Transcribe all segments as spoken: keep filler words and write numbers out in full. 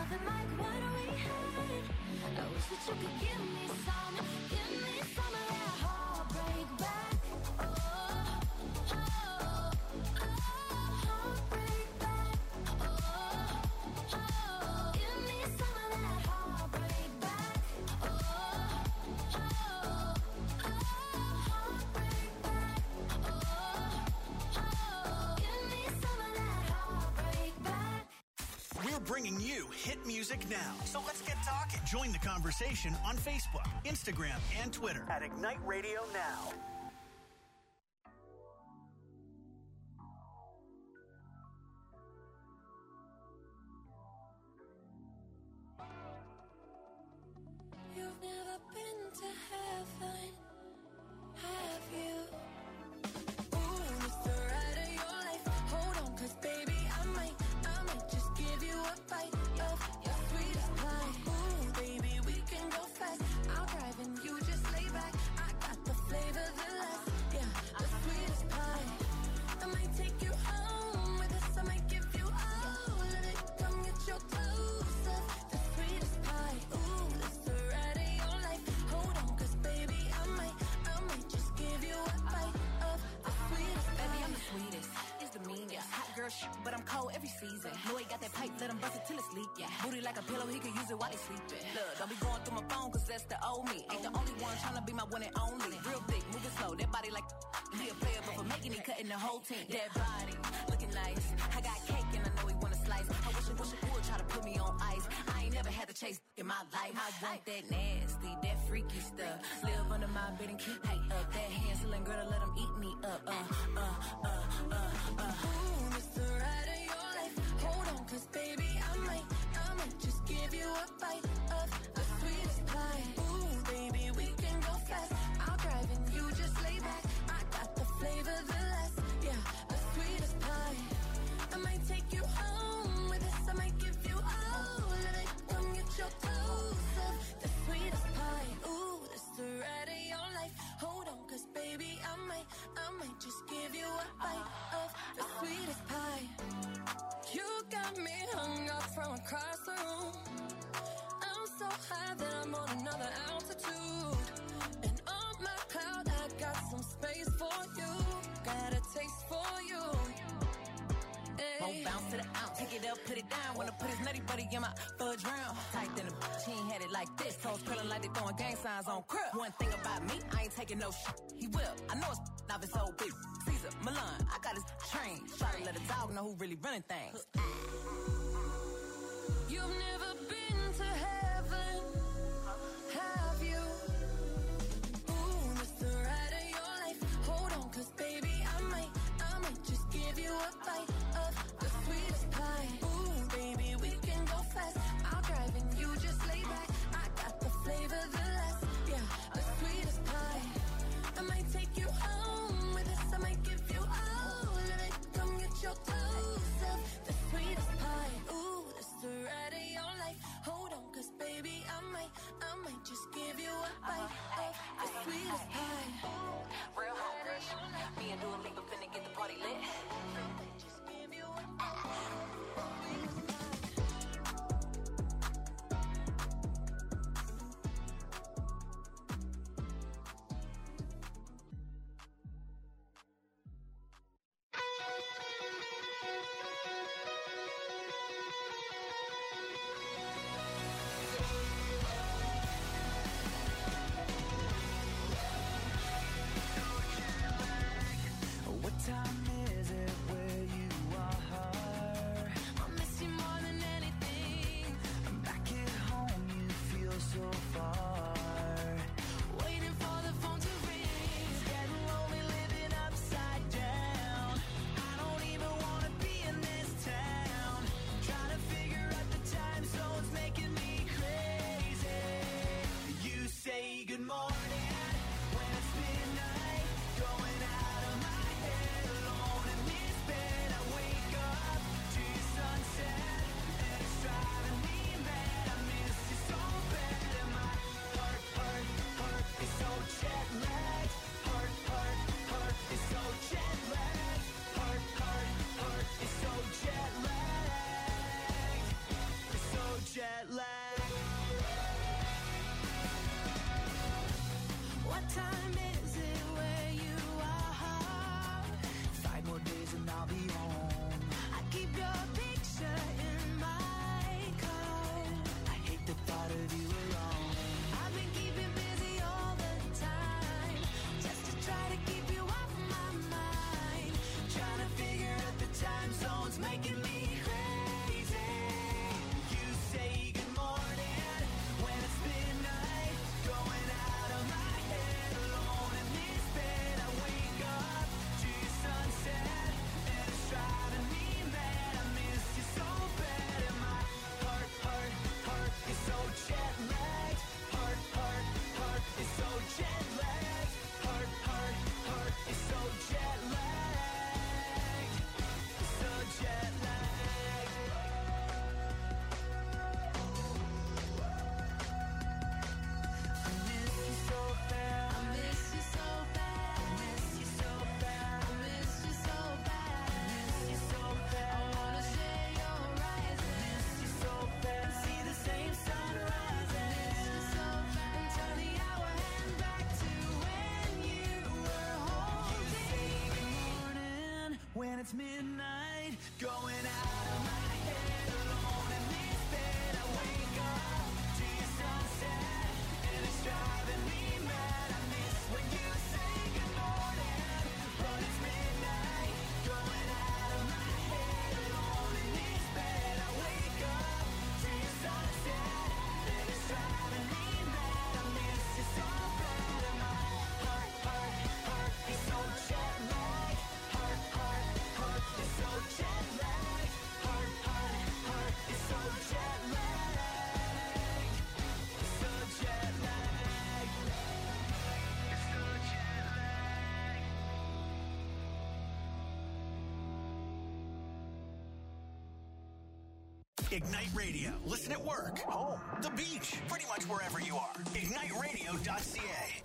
nothing like what we had. I wish that you could give me some, give me some of that heartbreak back. Oh, oh, oh, heartbreak back. Oh, oh, give me some of that heartbreak back. Oh, oh, oh, heartbreak back. Oh, oh, give me some of that heartbreak back. We're bringing you hit music now. So let's get talking. Join the conversation on Facebook, Instagram, and Twitter at Ignite Radio Now. You've never been to heaven, have you? Ooh, it's the ride of your life. Hold on, cause baby, I might, I might just give you a bite of your sweetest pie. Ooh, baby, we can go fast. I'll drive and you just lay back. I got the flavor, the last, yeah, the sweetest pie. I might take you home with us. I might give you all of it. Come get your clothes up, the sweetest pie. Ooh, it's the ride of your life. Hold on, cause baby, I might, I might just give you a bite of the sweetest pie. Baby, I'm the sweetest. It's the meanest. Hot girl shit, but I'm cold every season. Know he got that pipe, let him bust it till it's leak. Yeah. Booty like a pillow, he could use it while he sleeping. Look, don't be going through my phone, cause that's the old me. Ain't the only one tryna be my one and only. Real thick, moving slow, that body like he a player, but for making it, cutting the whole team. That body, looking nice. I got cake and I know he wanna slice. I wish I wish I would try to put me on ice. I ain't never had to chase in my life. I want that nasty, that freaky stuff. Live under my bed and keep me up. That Hansel girl to let him eat me up. Uh, uh, uh, uh, uh. Ooh, it's the ride of your life. Hold on, cause baby, I might, I might just give you a bite of the sweetest pie. Ooh, baby, we can go fast. I'll drive and you just lay back. I got the flavor, the last, yeah, the sweetest pie. I might take you home with us. I might give you all of it. Come get your clothes up, the sweetest pie. Ooh, it's the ride of your life. Hold on, cause baby, I might, I might just give you a bite of the sweetest pie. You got me hung up from across the room. I'm so high that I'm on another altitude. And on my cloud, I got some space for you. Got a taste for you. Hey. Won't bounce to the ounce, pick it up, put it down. Wanna put his nutty buddy in my fudge round. Tight than a bitch, he ain't had it like this. Toes curling like they throwing gang signs on crib. One thing about me, I ain't taking no shit. He will, I know it's not his old bitch. Caesar, Milan, I got his train. Try to let a dog know who really running things. You've never been to heaven, have you? Ooh, it's the ride of your life. Hold on, cause baby, I might, I might just give you a bite of the sweetest pie. Ooh, baby, we can go fast. I'll drive and you just lay back. I got the flavor, the last, yeah, the sweetest pie. I might take you home with us. I might give you all of it. Come get your clothes up, the sweetest pie. Ooh, it's the ride of your life. Hold on, cause baby, I might, I might just give you a bite of the sweetest pie. Real home rush. Me and Dua Lipa finna get the party lit. Ignite Radio. Listen at work, home, the beach, pretty much wherever you are. ignite radio dot c a.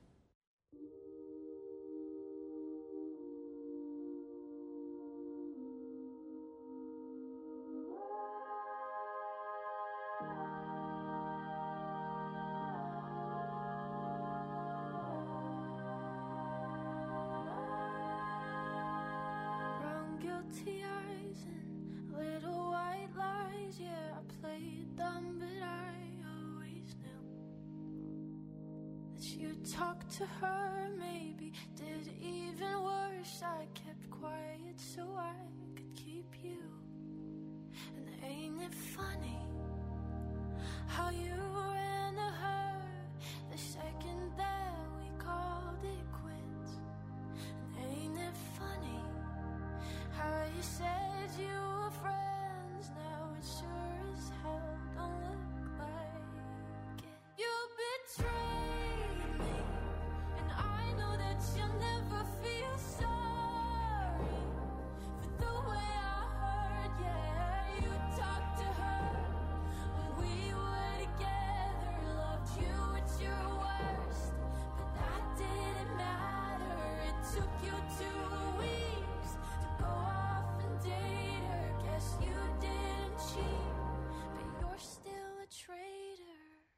Guilty eyes and little white lies. Yeah, I played them, but I always knew that you talked to her, maybe did even worse. I kept quiet so I could keep you. And ain't it funny how you ran to her the second that we called it quits? And ain't it funny how you said you were friends, now it sure as hell don't look like it. You betrayed me, and I know that you'll never feel sorry for the way I heard. Yeah, you talked to her when we were together, loved you at your worst, but that didn't matter. It took you two weeks to go off and date her. Guess you didn't cheat, but you're still a traitor.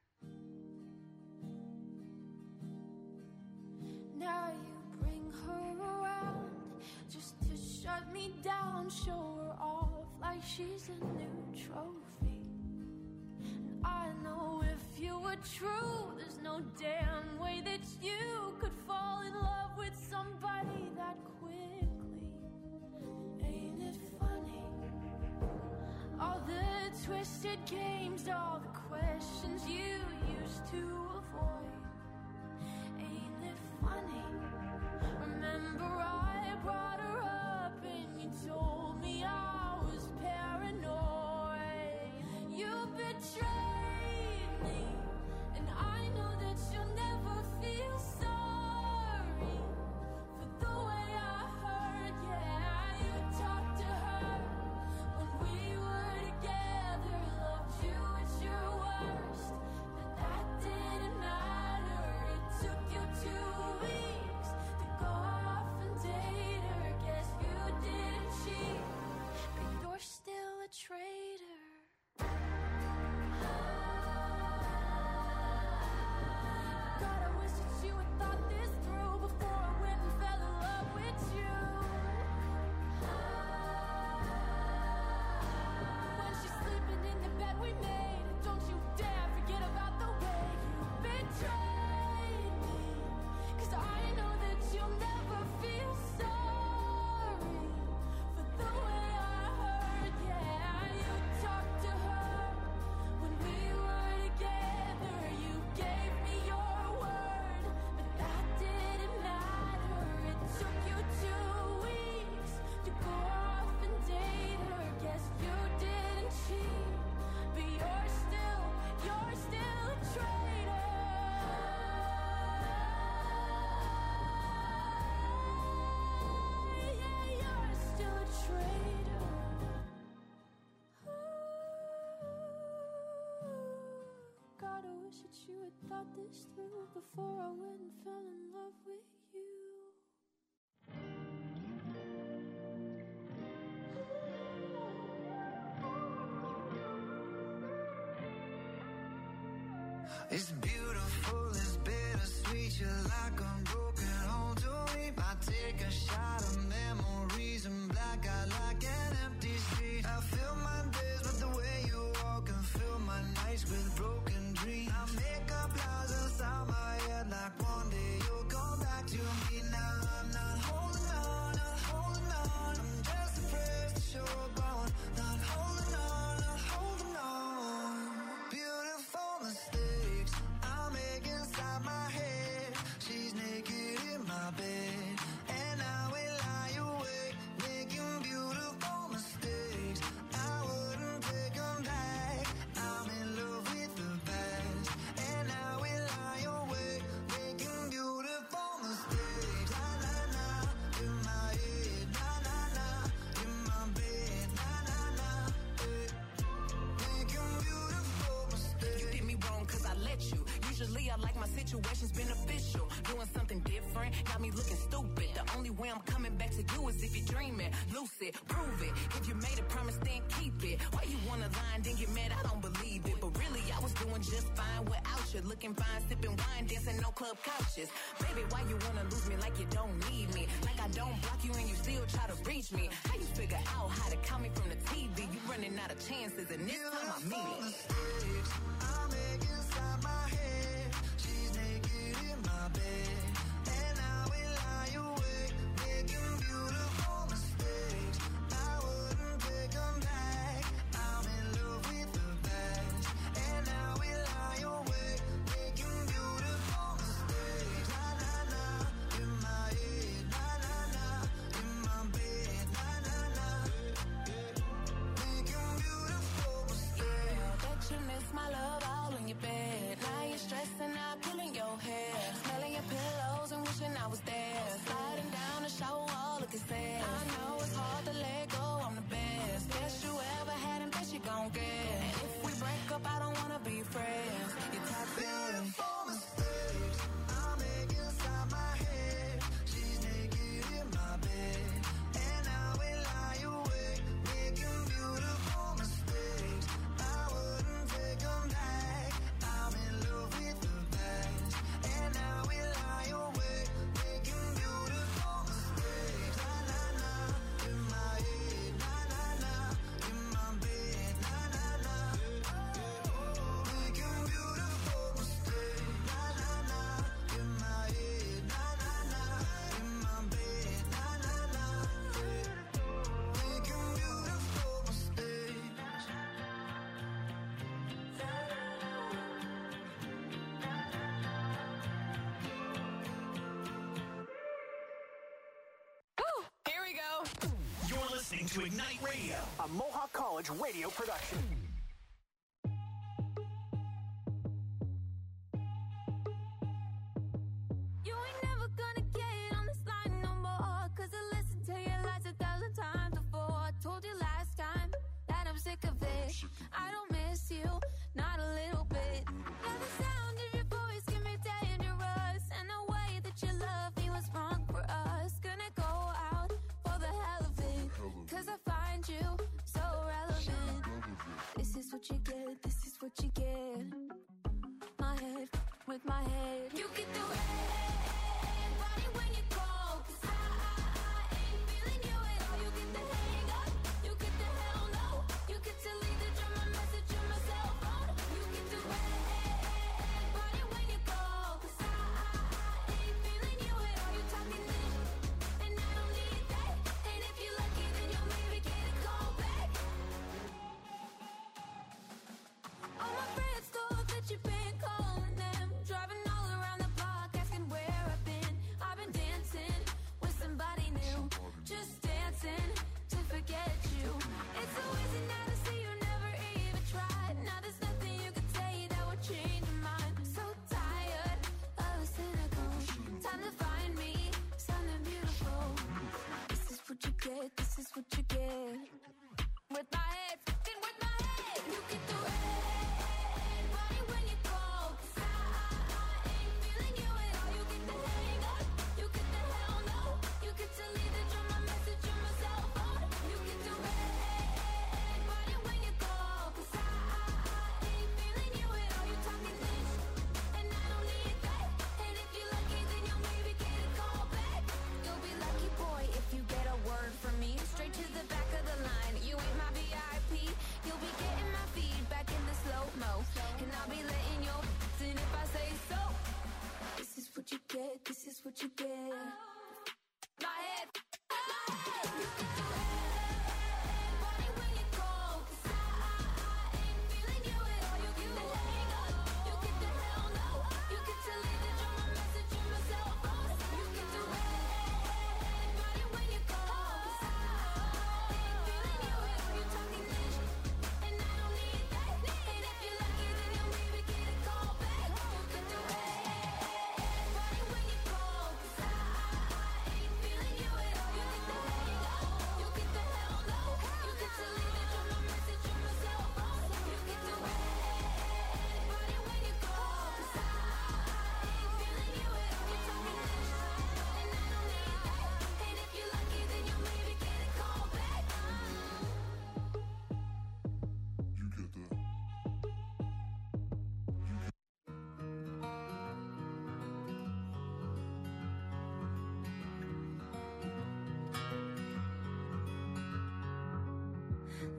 Now you bring her around just to shut me down, show her off like she's a new trophy. And I know if you were true, there's no damn way that you could fall in love with somebody that quickly. Ain't it funny? All the twisted games, all the questions you used to avoid. Ain't it funny? Remember I brought her up and you told me I was paranoid. You betrayed me, and I know that you'll never feel sorry for the way I heard. Yeah, you talked to her when we were together, loved you at your worst, but that didn't matter. It took you two weeks to go off and date her. Guess you didn't cheat, but you're still a traitor. God, I wish that you had thought this through before I went and fell in love with you. When she's sleeping in the bed we made, don't you dare forget about the way you betrayed me. 'Cause I know that you'll never feel sorry for the way I heard. Yeah, you talked to her when we were together. You gave me your word, but that didn't matter. It took you two weeks to go off and date her. Guess you didn't cheat, but you're still, you're still a traitor. Yeah, you're still a traitor. God, I wish that you had thought this through before I went and fell in love with you. It's beautiful, it's bittersweet. You're like a broken home to me. I take a shot of memories and black out like an empty street. I fill my days with the way you walk and fill my nights with broken dreams. I make up lies inside my head like one day you'll come back to me. Now I'm not holding on, not holding on. I'm just afraid that you're gone. Not holding on, not holding on. Beautiful mistakes I make inside my head. She's naked in my bed, and I will lie awake making beautiful mistakes. I like my situation's beneficial. Doing something different, got me looking stupid. The only way I'm coming back to you is if you're dreaming. Lucid, prove it. If you made a promise, then keep it. Why you wanna lie and then get mad? I don't believe it. But really, I was doing just fine without you. Looking fine, sipping wine, dancing no club couches. Baby, why you wanna lose me like you don't need me? Like I don't block you and you still try to reach me. How you figure out how to count me from the T V? You running out of chances and this time I mean it. I make inside my head. She's naked in my bed, and I will lie awake, making beautiful mistakes. I wouldn't take them back. I'm in love with the best, and I will lie awake, making beautiful mistakes. Na na na, in my head, na na na, in my bed, na na na, making beautiful mistakes. Yeah, bet you miss my love all in your bed. Now you're stressing out, pulling your hair, smelling your pillows and wishing I was there. Sliding down the shower wall, looking sad. I know it's hard to let go, I'm the best. Best you ever had and best you gon' get. And if we break up, I don't wanna be friends. You're toxic. Beautiful mistakes I make inside my head. She's naked in my bed, and I will lie awake, making beautiful mistakes. I wouldn't take them back. I'm in love with the best, and I will lie awake, making beautiful mistakes. Na na na, in my head, na na na, in my bed, na na na, making beautiful mistakes. Na na na, in my head, na na na, in my bed, na na na, making beautiful mistakes. Here we go. You're listening to Ignite Radio, a Mohawk College radio production. You ain't never gonna get on this line no more. Cause I listened to your lies a thousand times before. I told you last time that I'm sick of it. I don't miss you, not a little bit. Now the sound of your voice can be dangerous. And the way that you love me was wrong for us. Gonna go out for the hell of it. Cause I find you so relevant. This is what you get, this is what you get. My head with my head. You get the red body when you call. Cause I, I, I ain't feeling you at all. You get the hang up, you get the hell no. You get to leave the drum, my message on my cell phone. You get the red body when you call. Cause I, I, I ain't feeling you at all. You talking this, and I don't need that. And if you're lucky, then you'll maybe get a call back. All my friends thought that you've been calling them, driving all around the block, asking where I've been. I've been dancing with somebody new, just dancing to forget you. It's so easy now to see you never even tried. Now there's nothing you could say that would change your mind. So tired of a cynical. Time to find me something beautiful. This is what you get, this is what you get. With my head, fucking with my head. You get the red body when you call.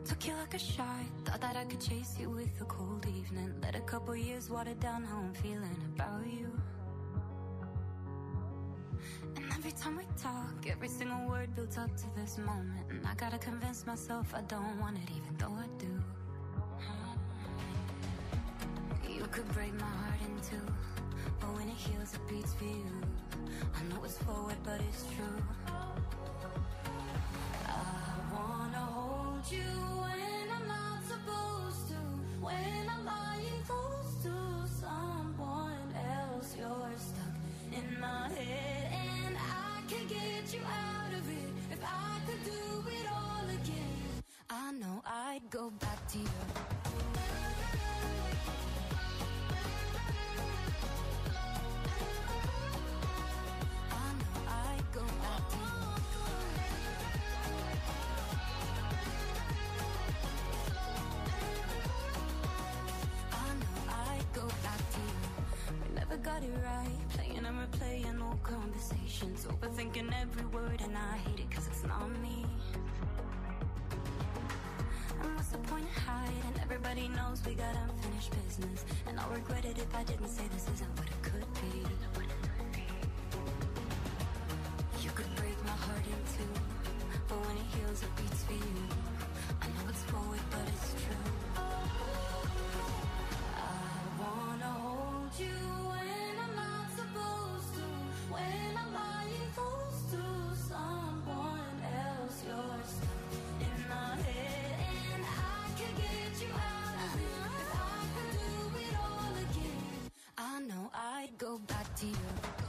Took you like a shot, thought that I could chase you with a cold evening. Let a couple years water down how I'm feeling about you. And every time we talk, every single word builds up to this moment. And I gotta convince myself I don't want it, even though I do. You could break my heart in two, but when it heals, it beats for you. I know it's forward, but it's true. I wanna hold you when I'm not supposed to, when I'm lying close to someone else. You're stuck in my head, and I can get you out of it. If I could do it all again, I know I'd go back to you. Got it right, playing and replaying old conversations, overthinking every word, and I hate it cause it's not me. And what's the point of hiding? Everybody knows we got unfinished business, and I'll regret it if I didn't say this isn't what it could be. You could break my heart in two, but when it heals it beats for you. I know it's forward but it's true. I wanna hold you when I'm not supposed to, when I'm lying close to someone else. You're stuck in my head, and I can get you out of it. If I could do it all again, I know I'd go back to you.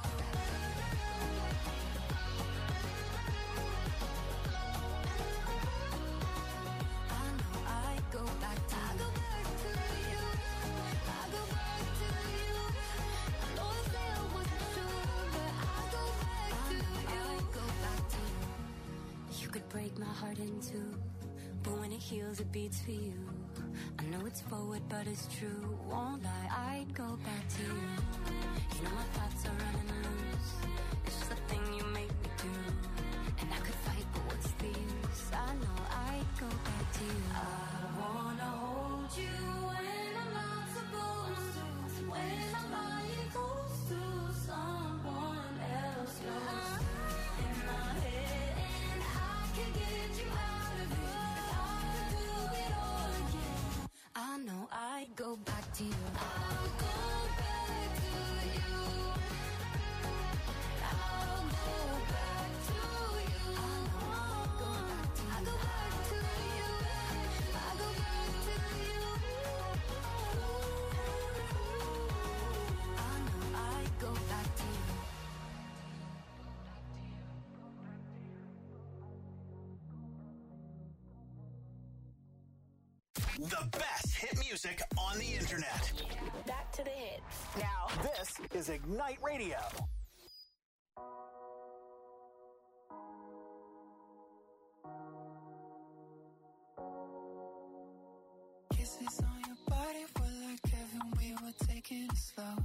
Break my heart in two, but when it heals it beats for you. I know it's forward but it's true, won't lie, I'd go back to you. You know my thoughts are running loose, it's just a thing you make me do. And I could fight but what's the use, I know I'd go back to you. I wanna hold you when I'm not supposed to, when I'm lying close to someone else. You're in my head, and I can get you out of it. If I could do it all again, I know I'd go back to you. I'll go back to you. I'll go back to you. I'll go back to you. I'll go back to you. I'll go back to you. I know I'd go back to you. The best hit music on the internet. Back to the hits. Now, this is Ignite Radio. Kisses on your body were like heaven, we were taking it slow.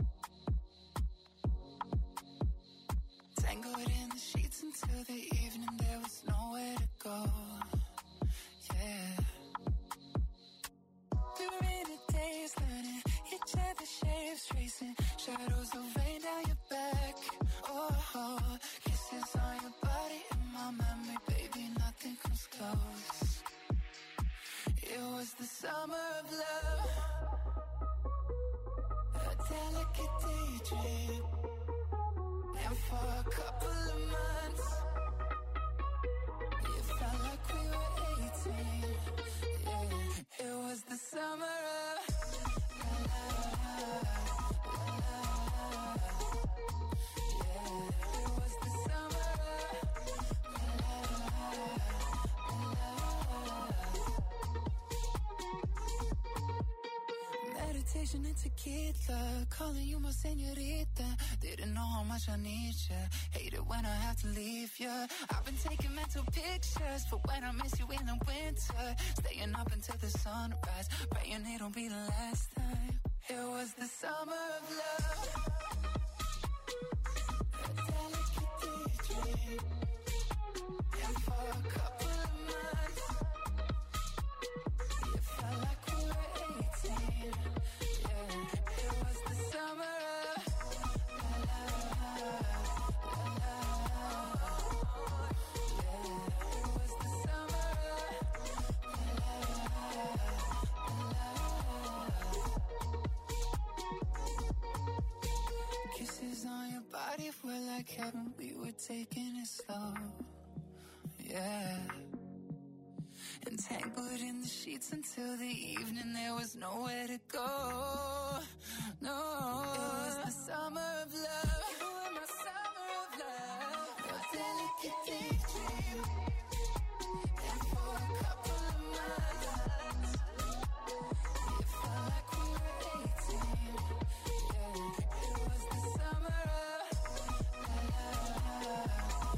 Tangled in the sheets until the evening, there was nowhere to go. Yeah. We were in a daze, learning each other's shapes, tracing shadows of rain down your back. Oh, oh, kisses on your body in my memory, baby, nothing comes close. It was the summer of love, a delicate daydream, and for a couple of months, it felt like we were eighteen. Yeah, it was the summer of la, la, la, la, la, la. Yeah, it was the summer of la, la, la, la. Meditation and tequila, calling you my señorita. Didn't know how much I need ya. Hate it when I have to leave ya. I've been taking mental pictures for when I miss you in the winter. Staying up until the sunrise, praying it'll be the last time. It was the summer of love, a delicate daydream, and for a couple of months, like heaven, we were taking it slow. Yeah. Entangled in the sheets until the evening, there was nowhere to go. No, it was the summer of love. You were my summer of love. Your delicate daydream. And for a couple of months, it felt like we were eighteen. Yeah, it was the summer of la la la la.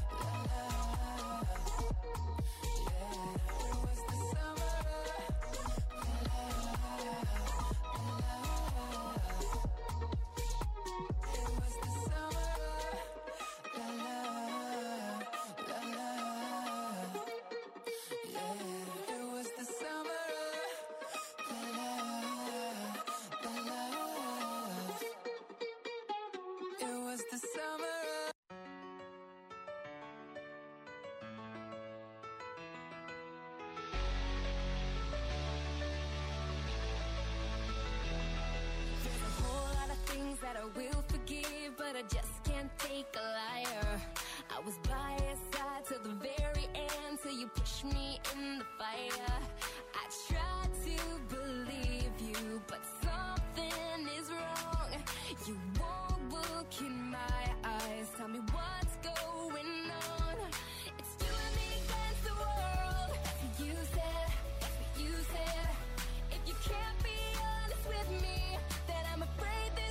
That I will forgive, but I just can't take a liar. I was by your side till the very end, till you pushed me in the fire. I tried to believe you, but something is wrong. You won't look in my eyes, tell me what's going on. It's you and me against the world. That's what you said, that's what you said. If you can't be honest with me, then I'm afraid this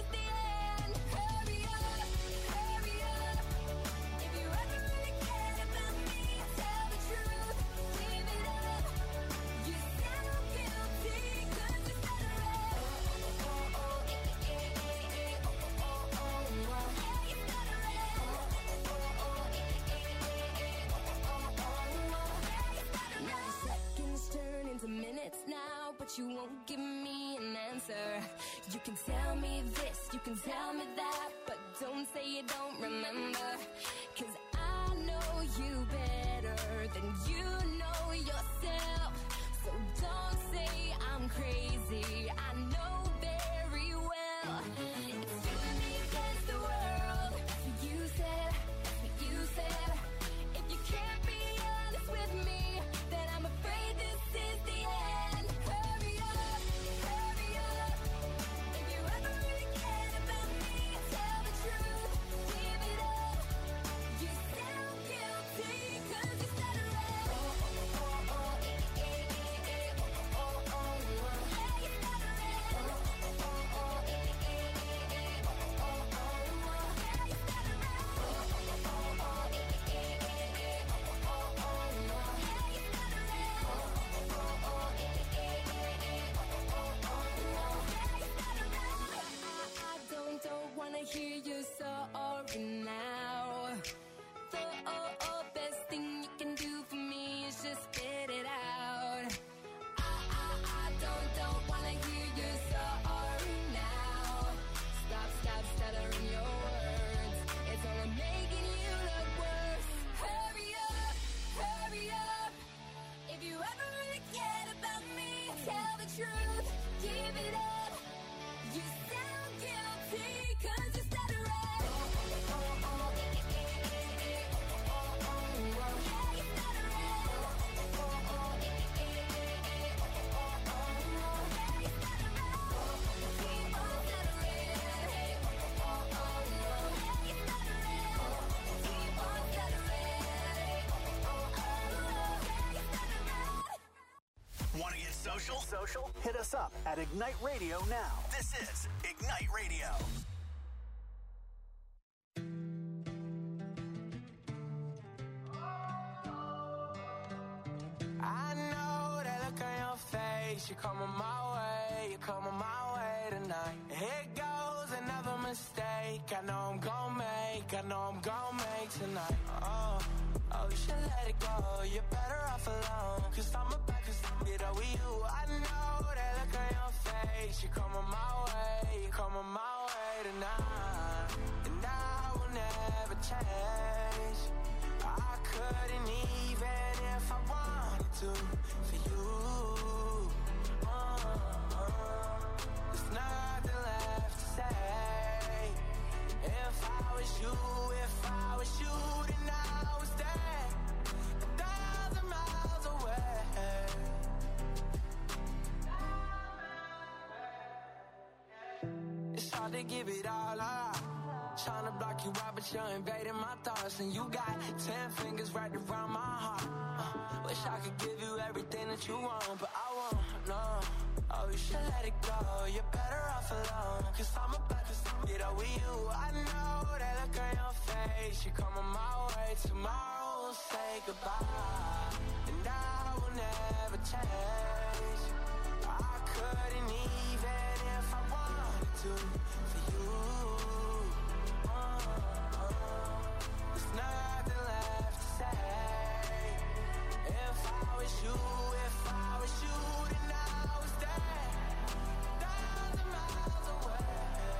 now, but you won't give me an answer. You can tell me this, you can tell me that, but don't say you don't remember. Cause I know you better than you know yourself. So don't say I'm crazy, I know very well. It's you and me against the world. That's what you said, that's what you said. If you can't be honest with me, then I'm afraid this is the end. Hear you sorry now. The oh, oh, best thing you can do for me is just spit it out. I, I, I don't, don't wanna hear you sorry now. Stop, stop stuttering your words. It's only making you look worse. Hurry up, hurry up. If you ever really cared about me, tell the truth, give it up. You sound guilty, cause you stutter right. Oh, oh, oh, oh, oh, eh, eh, eh, eh, oh, oh, oh, oh, yeah, you stutter right. Oh, oh, oh, oh, eh, eh, eh, eh, oh, oh, oh, yeah, you stutter right. Oh, keep on stuttering. Hey, oh, oh, oh, yeah, you stutter right. Oh, keep on stuttering. Hey, oh, oh, oh, yeah, you stutter right. Want to get social? Social? Hit us up at Ignite Radio now. This is Ignite Radio. I know that look on your face. You're coming my way, you're coming my way tonight. Here goes another mistake. I know I'm gonna make, I know I'm gonna make tonight. Oh, oh, you should let it go. You're better off alone. Cause I'm about to get over you. I know that look on your face. You're coming my way, you're coming my way tonight. And I will never change. I couldn't even if I wanted to for you. Uh, uh, there's nothing left to say. If I was you, if about to give it all up. Trying to block you out, but you're invading my thoughts. And you got ten fingers right around my heart. uh, Wish I could give you everything that you want, but I won't, no. Oh, you should let it go, you're better off alone. Cause I'm about to get over you. I know that look on your face. You're coming my way, tomorrow we'll say goodbye. And I will never change. I couldn't even if I wanted to for you. There's nothing left to say. If I was you, if I was you, then I was there, thousand miles away.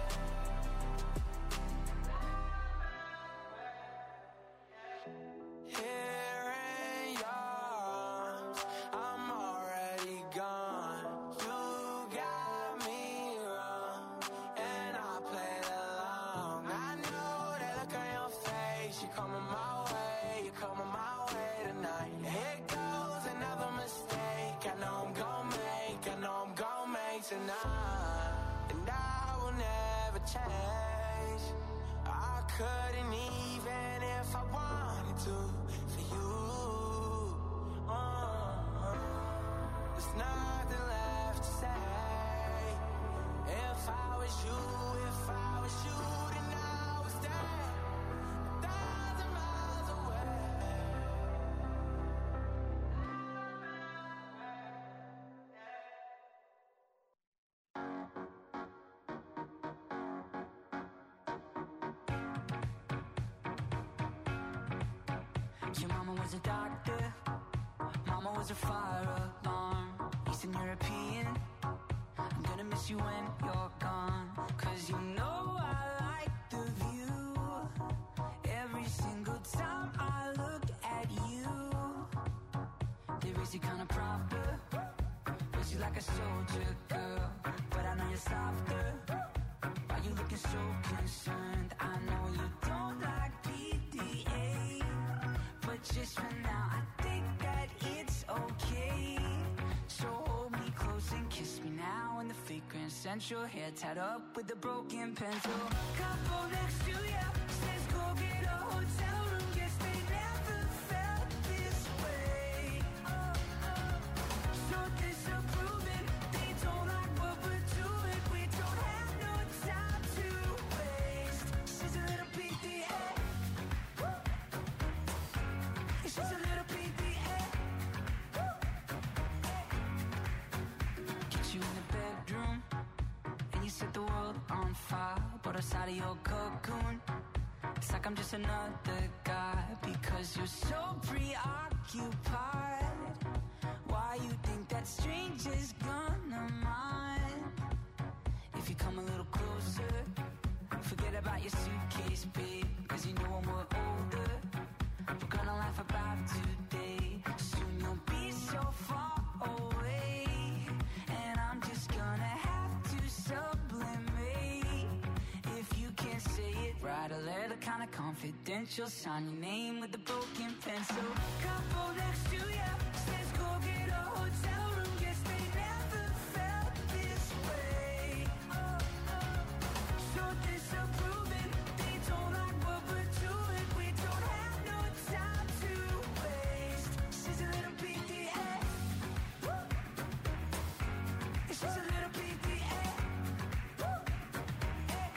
Here in your arms, I'm already gone. You got me wrong, and I played along. I know that look on your face. You're coming my way, you're coming my way tonight. Here goes another mistake. I know I'm gon' make, I know I'm gon' make tonight. And I will never change. I couldn't even if I wanted to for you. uh, There's nothing left to say. If I was you, if I was you, then I was there, a thousand miles away. Your mama was a doctor, mama was a fire alarm. Eastern European, I'm gonna miss you when you're gone. Cause you know I like the view. Every single time I look at you, they raise you kinda proper, raise you like a soldier girl. But I know you're softer. Why you looking so concerned? I know you don't like P D A, but just for now I think that it's okay. So hold me close and kiss me now in the fake Grand Central. Hair tied up with a broken pencil. Couple next to ya says go get a hotel room. Guess they never felt this way. Oh, oh. So disapproving, they don't like what we're doing. We don't have no time to waste. She's a little P D A. She's a little P D A. Get you in the bedroom, and you set the world on fire. But outside of your cocoon, it's like I'm just another guy. Because you're so preoccupied. Why you think that stranger's gonna mind? If you come a little closer, forget about your suitcase, babe. Cause you know when we're older, we're gonna laugh about today. Soon you'll be so far away, and I'm just gonna have to sublimate. If you can't say it, write a letter kinda confidential. Sign your name with a broken pencil. Couple next to ya says go get a hotel room. Guess they never felt this way. Oh, oh. So disapproving, they don't like what we're doing. We don't have no time to waste. She's a little P D A. Woo. She's a little P D A. Woo. Hey.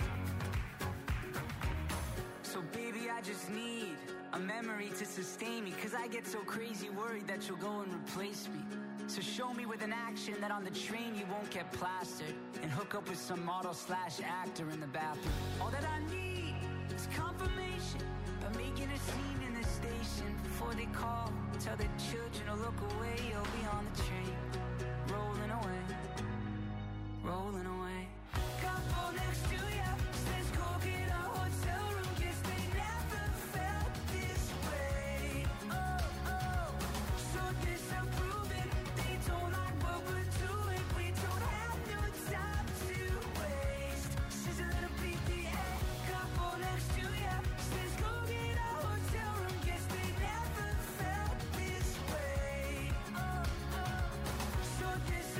So baby, I just need a memory to sustain me. Cause I get so crazy worried that you'll go and replace me. So show me with an action that on the train you won't get plastered, and hook up with some model slash actor in the bathroom. All that I need is confirmation by making a scene in the station. Before they call, tell the children to look away. You'll be on the train, rolling away, rolling away. Couple next to ya says go get a hotel room. Guess they never felt this way. Oh, oh. So disapproving, they don't like what we're doing. We don't have no time to waste. She's a little P D A. Couple next to ya says go get a hotel room. Guess they never felt this way. Oh, oh. So disapproving.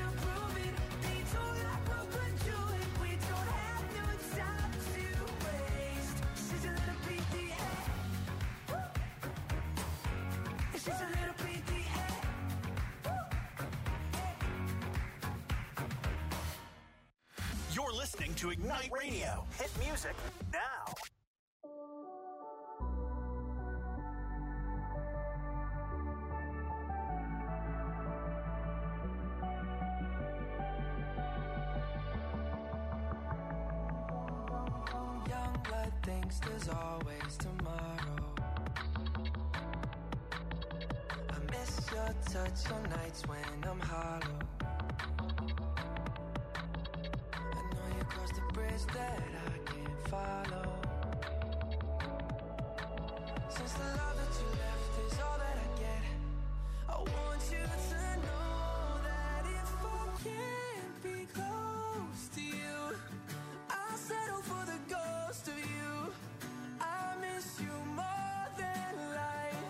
listening to Ignite Radio. Hit music now. Young blood thinks there's always tomorrow. I miss your touch on nights when I'm hollow. Cross the bridge that I can't follow. Since the love that you left is all that I get, I want you to know that if I can't be close to you, I'll settle for the ghost of you. I miss you more than life.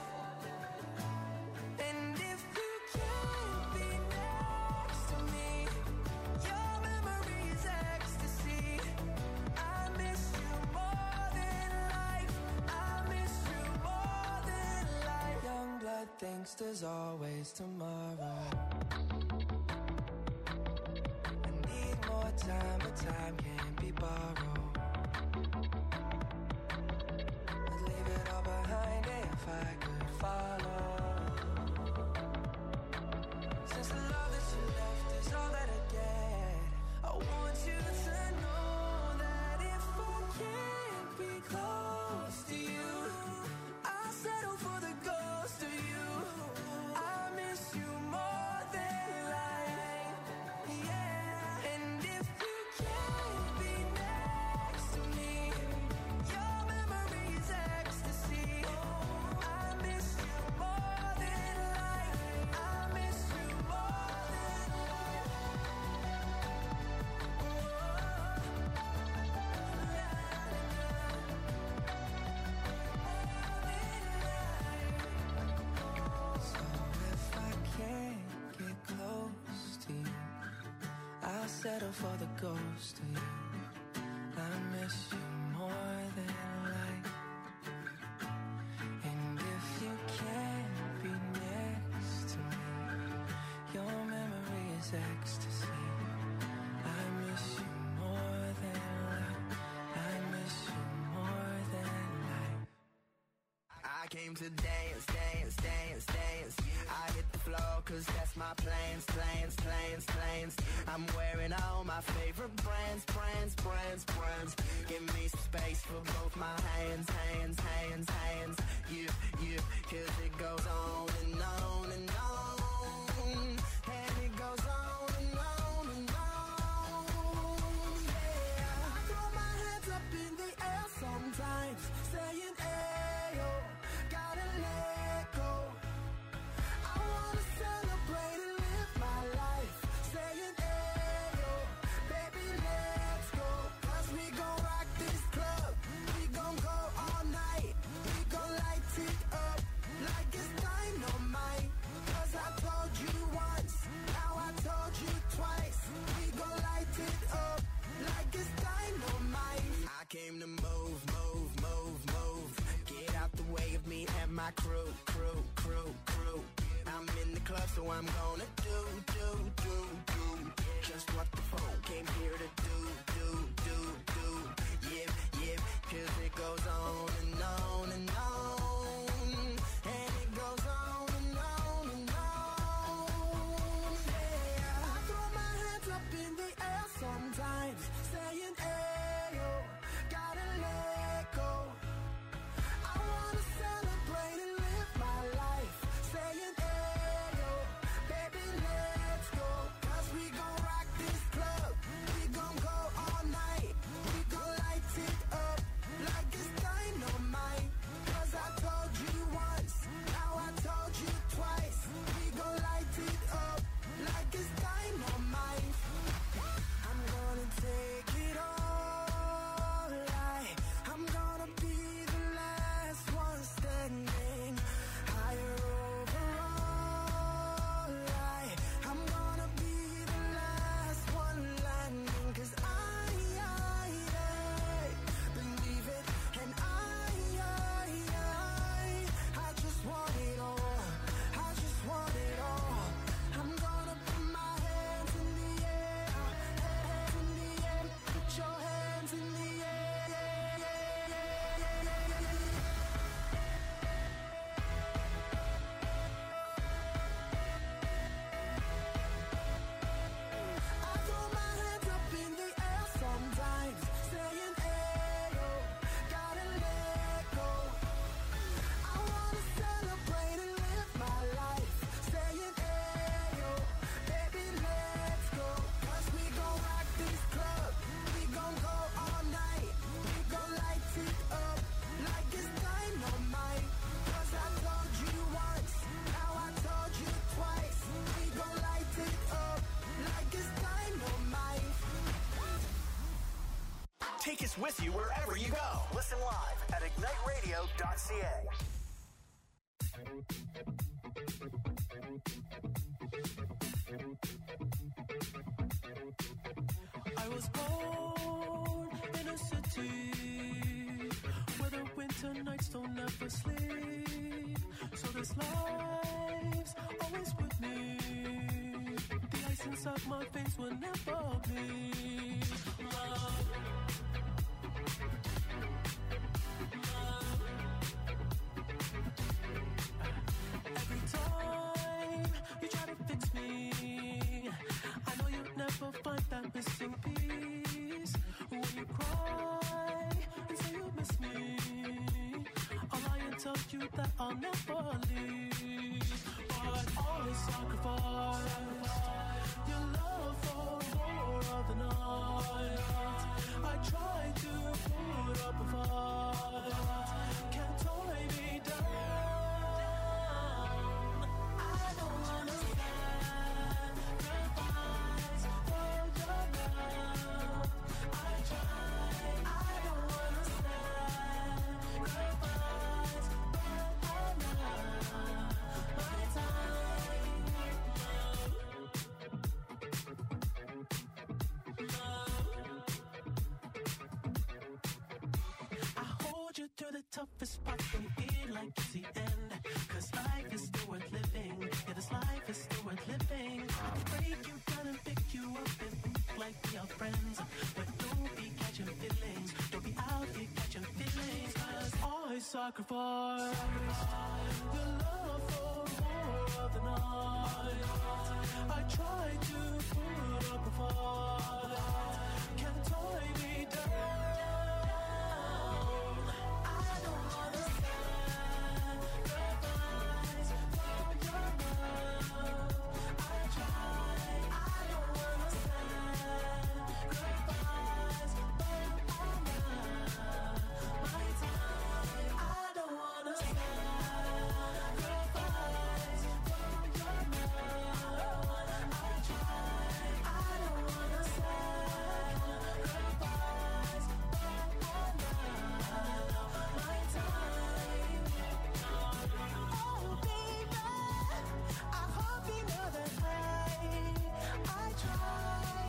And if you can't be next to me, your memory is ecstasy. I miss you more than life. I miss you more than life. Young blood thinks there's always tomorrow. I need more time, but time can't be borrowed. I'd leave it all behind if I could follow. Since the love that you left is all that I get, I want you to know that if I can't be close to you, I'll settle for the ghost of you. I miss you more than life, yeah. And if you can't be next to me, your memory is ecstasy. I miss you more than life. I miss you more than life. So if I can't get close to you, I'll settle for the ghost of you. I miss you more than life. And if you can't be next to me, your memory is ecstasy. I miss you more than life. I miss you more than life. I came to dance, dance, dance, dance. I hit the floor cause that's my plans, plans, plans, plans. I'm wearing all my favorite brands, brands, brands, brands. Give me some space for both my hands, hands, hands, hands. You, you, cause it goes on and on and on. And it goes on and on and on. Yeah, I throw my hands up in the air sometimes, saying, ayo, gotta let go. I wanna celebrate and live my life, saying, ayo, baby, let's go. Cause we gon' rock this club, we gon' go all night. We gon' light it up like it's dynamite. Cause I told you once, now I told you twice. We gon' light it up like it's dynamite. I came to move, move, move, move. Get out the way of me and my crew, crew, crew, crew. I'm in the club, so I'm gonna do, do, do, do just what the phone came here to do, do, do, do. Yeah, yeah, cause it goes on and on and on. And it goes on and on and on. Yeah, I throw my hands up in the air sometimes, saying, ayo, gotta let go. I wanna celebrate and live my life, saying, ayo, baby, Take us with you wherever you go. Listen live at ignite radio dot c a. I was born in a city where the winter nights don't ever sleep. So this life's always with me. The ice inside my veins will never bleed. Love. Love. Every time you try to fix me, I know you'll never find that missing piece. When you cry and say you miss me, I'll lie and tell you that I'll never leave. But always sacrifice your love for more of the night. I try to put up a fight, can't tie me down. I don't wanna sacrifice for your love. I try, I don't wanna sacrifice, but I love my time. I hold you through the toughest part when you feel like it's the end. Cause life is still worth living. Yeah, this life is still worth living. I can break you down and pick you up and think like we are friends. But don't be catching feelings. Don't be out here catching feelings. Cause I sacrifice your love for more of the night. I try to put up a fight, can't tie me down. I don't wanna sacrifice for your love. I try, I don't wanna sacrifice, but I love my time. I don't wanna sacrifice for your love. I try, I don't wanna sacrifice, but I love my time. Oh baby, I hope you know that I, I try.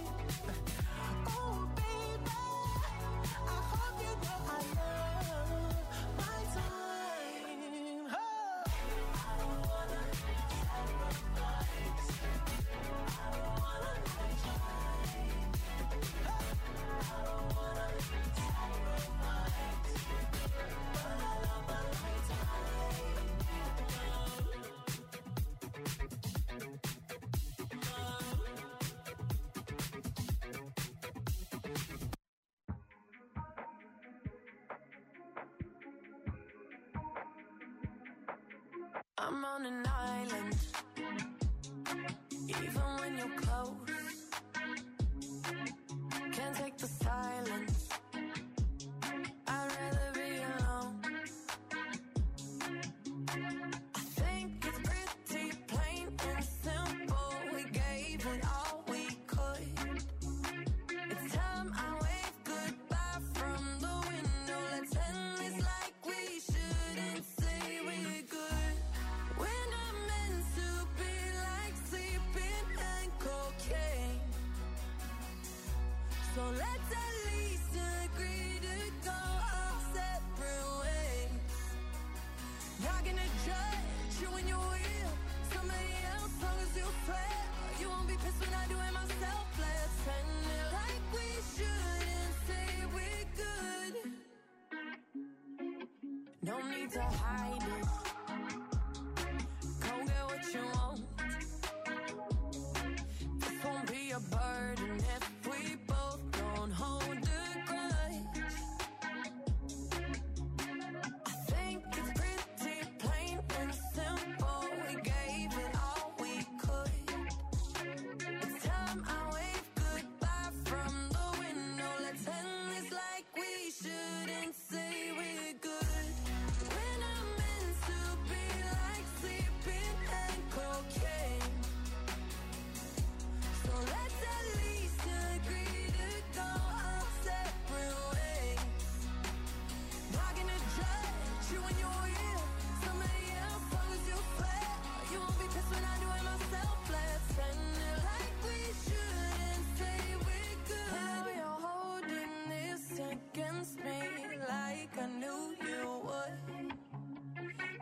Oh baby, I hope you know I love my time. Oh. I don't wanna sacrifice. I don't wanna try. I don't wanna sacrifice, but I love my time. I'm on an island, even when you're close. Can't take the silence, I'd rather be alone. I think it's pretty plain and simple. We gave it all we could. It's time I wave goodbye from the window. Let's end this like we shouldn't say we're good. We're not meant to be like sleeping and cocaine. So let's at least agree to go our separate ways. Not gonna judge you when you're with somebody else, long as you swear. You won't be pissed when I do it myself. Let's end it like we shouldn't say we're good. No need to hide it. Go get what you want. This won't be a burden if we both don't hold a grudge. I think it's pretty plain and simple. We gave it all we could. It's time I wave goodbye from the window. Let's end this like we shouldn't say we're good. We're not meant to be like sleeping and cocaine. So let's at least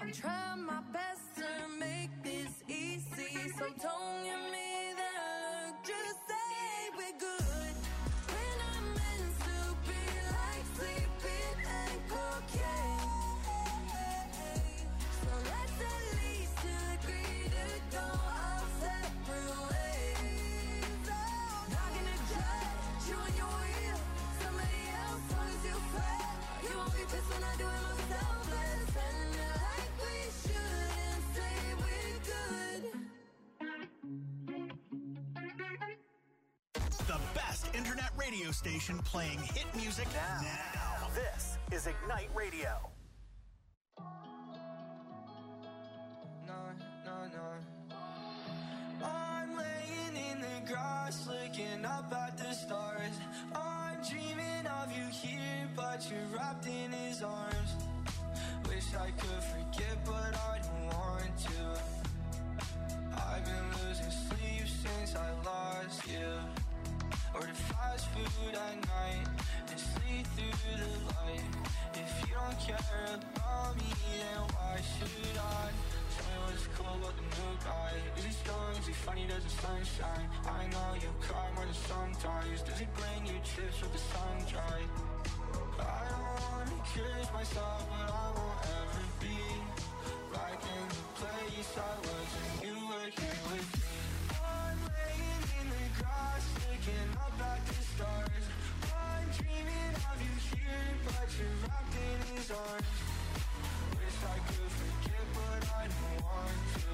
I'm trying my best to make this easy, so don't give me that look, just say we're good. When I'm meant to be like sleeping and cocaine, so let's at least agree to go our separate ways. Not gonna judge you and your wheel, somebody else, long as you swear. You won't be pissed when I do it myself. Let's end it like we should and say we're good. The best internet radio station playing hit music now. now. This is Ignite Radio. No, no, no. I'm laying in the grass, looking up at the stars. I'm dreaming of you here, but you're wrapped in his arms. Wish I could forget, but I don't want to. I've been losing sleep since I lost you. Order fast food at night and sleep through the light. If you don't care about me, then why should I? Tell me what's cool about the new guy. Is he strong? Is he funny? Does the sun shine? I know you cry more than sometimes. Does he bring you chips with the sun dry? I don't wanna curse myself, but I won't ever be back in the place I was when you were here with me. I'm laying in the grass, looking up at the stars. I'm dreaming of you here, but you're wrapped in his arms. Wish I could forget, but I don't want to.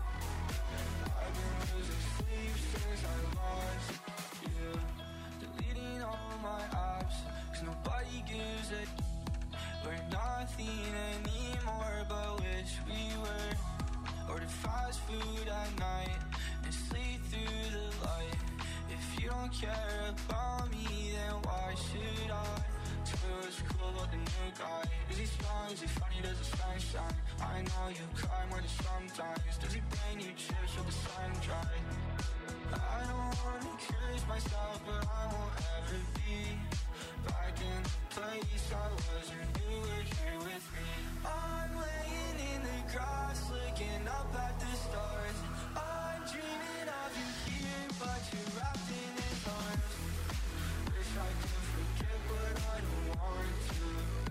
I've been losing sleep since I lost you. Deleting all my apps, cause nobody gives a d- We're nothing anymore, but wish we were. Order fast food at night and sleep through the light. If you don't care about me, then why should I? Tell me what's cool about the new guy. Is he strong? Is he funny? Does the sun shine? I know you cry more than sometimes. Does he bring you chips with the sun dry? I don't wanna curse myself, but I won't ever be back in the place I was when you were here with me. I'm laying in the grass, looking up at the stars. I'm dreaming of you here, but you're wrapped in his arms. Wish I could forget, but I don't want to.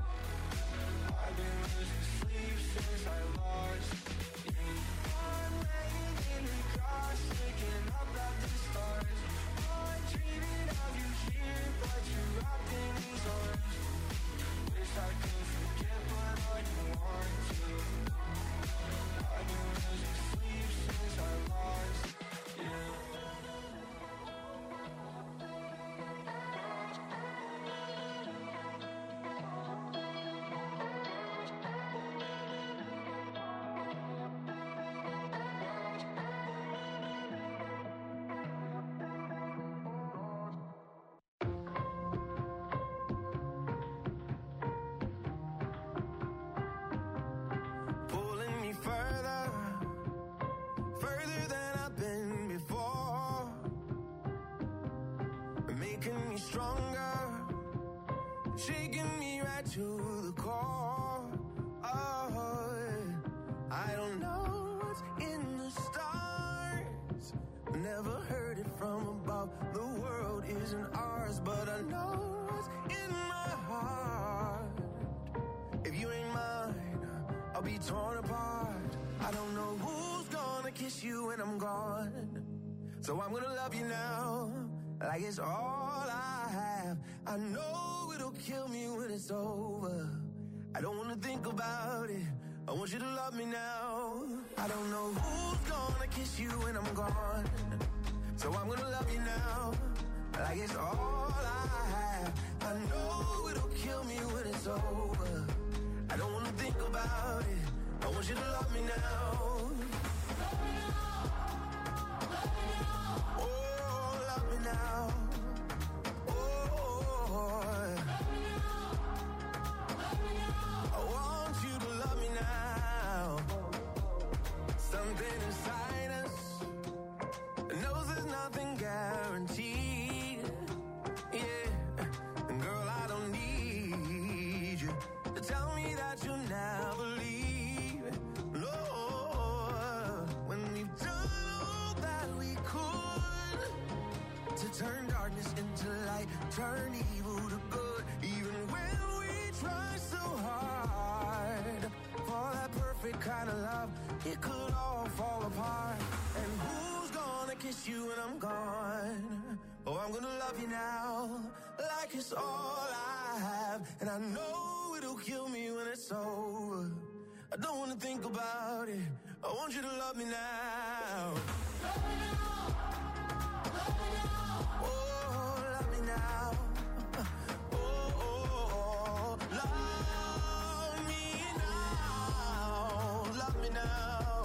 I've been losing sleep since I lost you. I'm laying in the grass, looking up at the stars. I'm dreaming of you here, but you're wrapped in his arms. Wish I could forget, but I don't want to. I've been losing sleep since I lost you. Pulling me further, further than I've been before, making me stronger, shaking me right to the core. Oh, I don't know what's in the stars, never heard it from above. The world isn't ours, but I know what's in my heart. If you ain't mine, I'll be torn apart. I don't know who's gonna kiss you when I'm gone, so I'm gonna love you now, like it's all I have. I know it'll kill me when it's over. I don't wanna think about it, I want you to love me now. I don't know who's gonna kiss you when I'm gone, so I'm gonna love you now, like it's all I have. I know it'll kill me when it's over. I don't wanna think about it, I want you to love me now. Oh, love me now. Oh, I want you to love me now. Something inside us knows there's nothing guaranteed. Yeah, and girl, I don't need you to tell me that you'll never leave. turn evil to good, even when we try so hard. For that perfect kind of love, it could all fall apart. And who's gonna kiss you when I'm gone? Oh, I'm gonna love you now, like it's all I have. And I know it'll kill me when it's over. I don't wanna think about it, I want you to love me now. Love me now, love me now. Oh, love me now. Oh, oh, oh, love me now, love me now.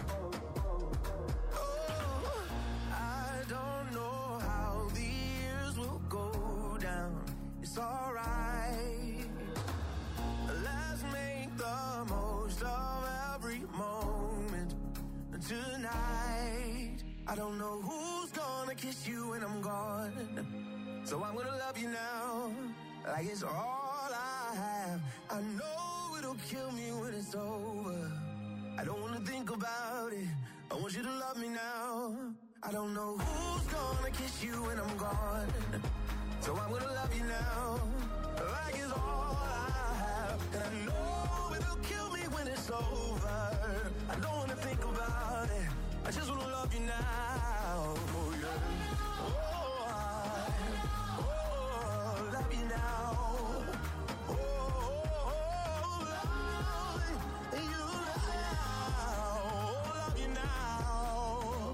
Oh, I don't know how the years will go down. It's alright. Let's make the most of every moment tonight. I don't know who's gonna kiss you when I'm gone, so I'm gonna love you now, like it's all I have. I know it'll kill me when it's over. I don't wanna think about it, I want you to love me now. I don't know who's gonna kiss you when I'm gone, so I'm gonna love you now, like it's all I have. And I know it'll kill me when it's over. I don't wanna think about it, I just wanna love you now. Oh yeah. Oh, I, oh, love you now. Oh, oh, oh, love you now. Love you now.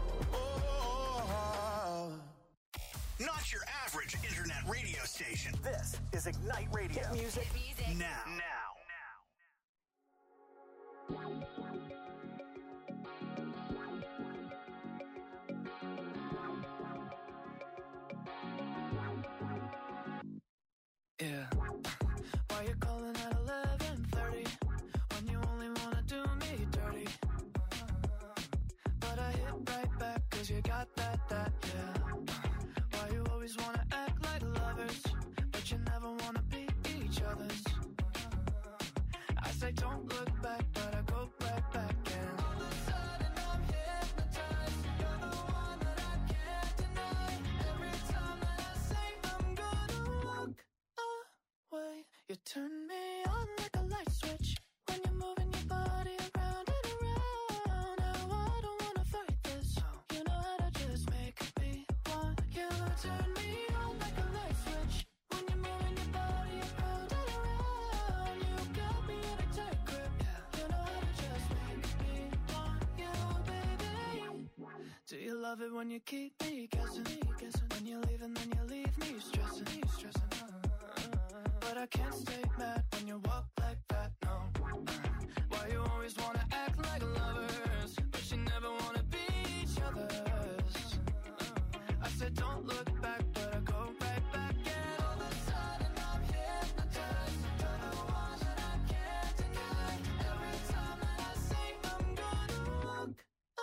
Oh. Not your average internet radio station. This is Ignite Radio. Hit music. Hit music. Now. Now. Yeah. Why you calling at eleven thirty when you only wanna do me dirty? But I hit right back cause you got that, that, yeah. Why you always wanna act like lovers, but you never wanna be each other's? I say don't look back, but I go right back and all of a sudden I'm hypnotized. You're the one that I can't deny. Every time that I say I'm gonna walk away, you turn me on like a light switch when you're moving your body around and around. Now I don't wanna fight this, you know how to just make me want you. Turn me on like a light switch when you're moving your body around and around. You got me in a tight grip, you know how to just make me want you, baby. Do you love it when you keep me guessing? When you leave and then you leave me stressing, stressing. But I can't stay mad when you walk like that, no. Why you always wanna act like lovers, but you never wanna be each other's? I said don't look back, but I go right back. And all of a sudden I'm hypnotized. You're the one that I can't deny. Every time that I say I'm gonna walk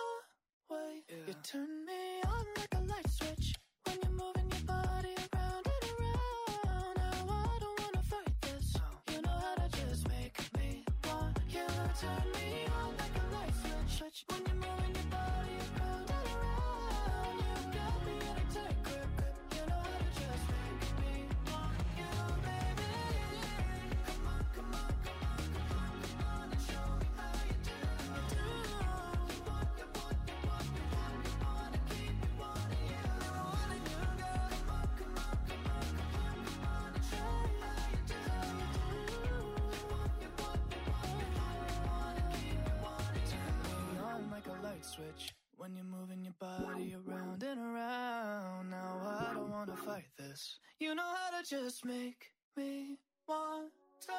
away, yeah. You turn me on like a light switch when you're moving your body around and around. Now I don't wanna fight this, you know how to just make me want you. Turn me on like a light switch when you're moving your body around and around. You got me in a tight grip, you know how to just make me want you, baby. Come on, come on, come on, come on, come on and show me how you do, you do. You want, you want, you want, you want, you want to keep me wanting you, wanting you, girl. Come on, come on, come on, come on, come on and show me how you do, you do. You want, you want, you want, you want, you want to keep me wanting you. Turn me on like a light switch when you're moving your body around and around. Now I don't wanna fight this, you know how to just make me want to.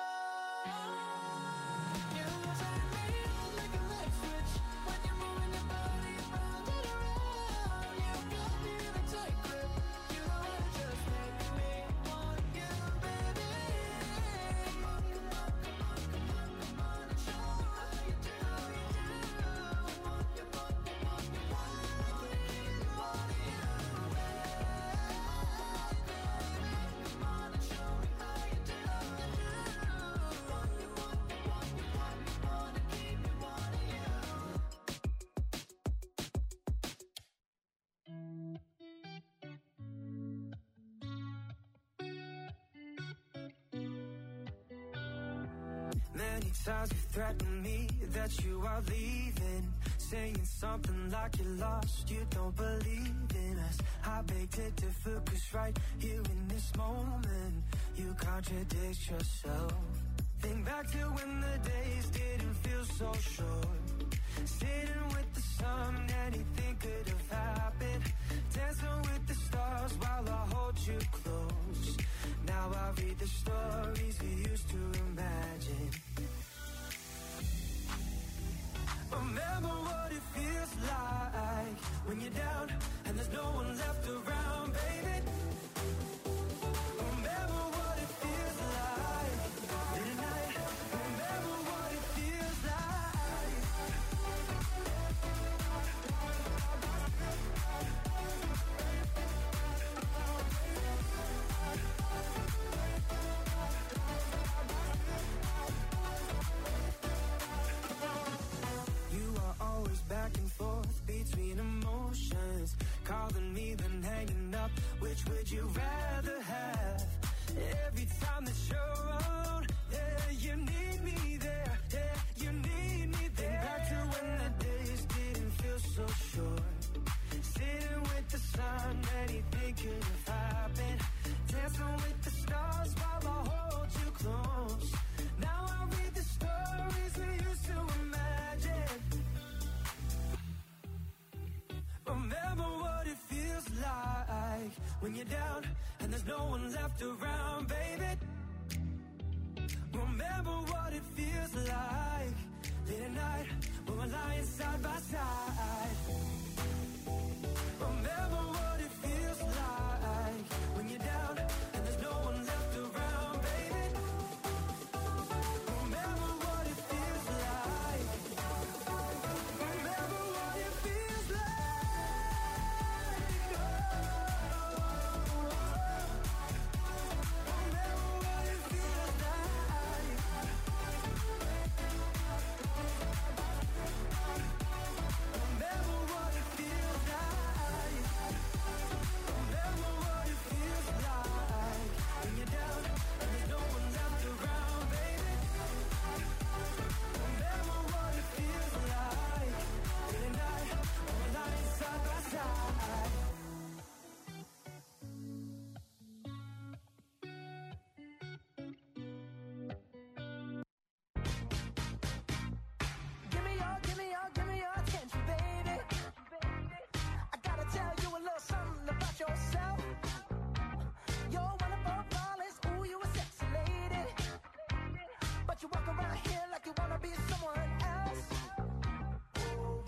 You turn me on like a light switch when you're moving your body around and around. You got me in a tight grip, you know how to just make me want you, baby. Come on, come on, come on, come on, come on and show me how you do, you do. You want, you want, you want, you want, you want to keep me wanting you, baby. Come on and show me how you do, you do. You want, you want, Many times you threatened me that you are leaving, saying something like you're lost, you don't believe in us. I beg to differ, cause right here in this moment, you contradict yourself. Think back to when the days didn't feel so short, sitting with the sun, anything could have happened, dancing with the stars while I hold you close. Now I read the stories we used to imagine. Remember what it feels like when you're down and there's no one left around, baby. Remember what it feels like in the night. Remember what it feels like. You are always back and forth between emotions, calling me then hanging up. Which would you rather have? Every time that you're around, yeah, you need me there, yeah, you need me there. Back to when the days didn't feel so short, sitting with the sun, anything could have happened, dancing with the stars while I hold you close. Now I read the stories we used to imagine. Remember what it feels like when you're down and there's no one left around, baby. Remember what it feels like late at night when we're lying side by side. Remember what it feels like when you're down and there's no one left around, baby. Remember what it feels like. Remember what it feels like. Remember what it feels like. Remember what it feels like. Remember what it feels like when you're down and there's no one left around, baby. Remember what it feels like in the night when we're lying side by side. Give me your, give me your, give me your attention, baby. I gotta tell you a little something about yourself. You're wonderful, flawless, ooh, you a sexy lady. But you walk around here like you wanna be someone else. Ooh,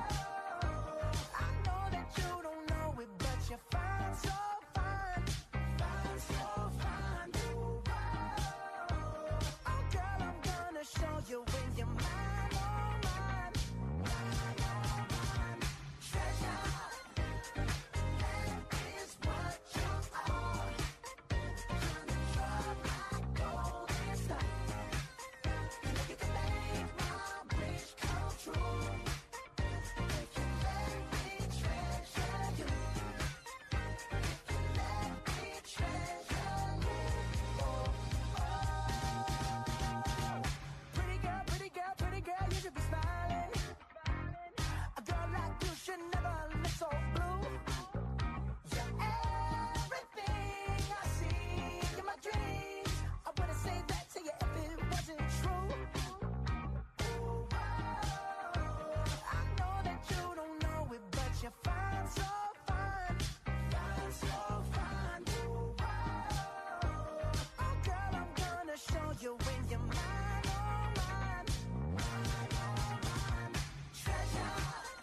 I know that you don't know it, but you're fine, so fine. Fine, so fine. Ooh, oh, girl, I'm gonna show you when you're mine, oh, mine. Mine, oh, mine. Treasure, that is what you are. Honey, you're my golden star. And if you can make my wish come true, if you let me treasure you, if you let me treasure you, oh, oh. Pretty girl, pretty girl, pretty girl, you should be smiling. A girl like you should never look so blue. You're everything I see in my dreams. I wouldn't say that to you if it wasn't true. Ooh, I know that you don't know it, but you're fine, so fine. Fine, so fine. Ooh, oh, girl, I'm gonna show you when you're mine, oh, mine. Mine, oh, mine. Treasure,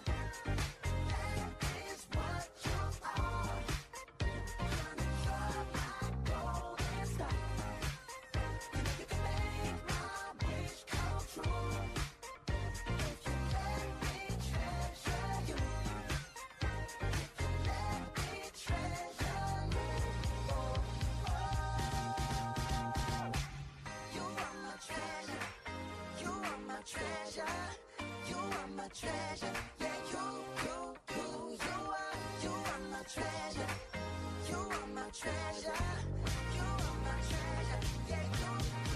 that is what you are. Honey, you're my golden star. And if you can make my wish come true, if you let me treasure you, if you let me treasure you, oh, oh. You are my treasure, you are my treasure, you are my treasure, yeah, you, you, you, you are, you are my treasure, you are my treasure, you are my treasure, yeah, you,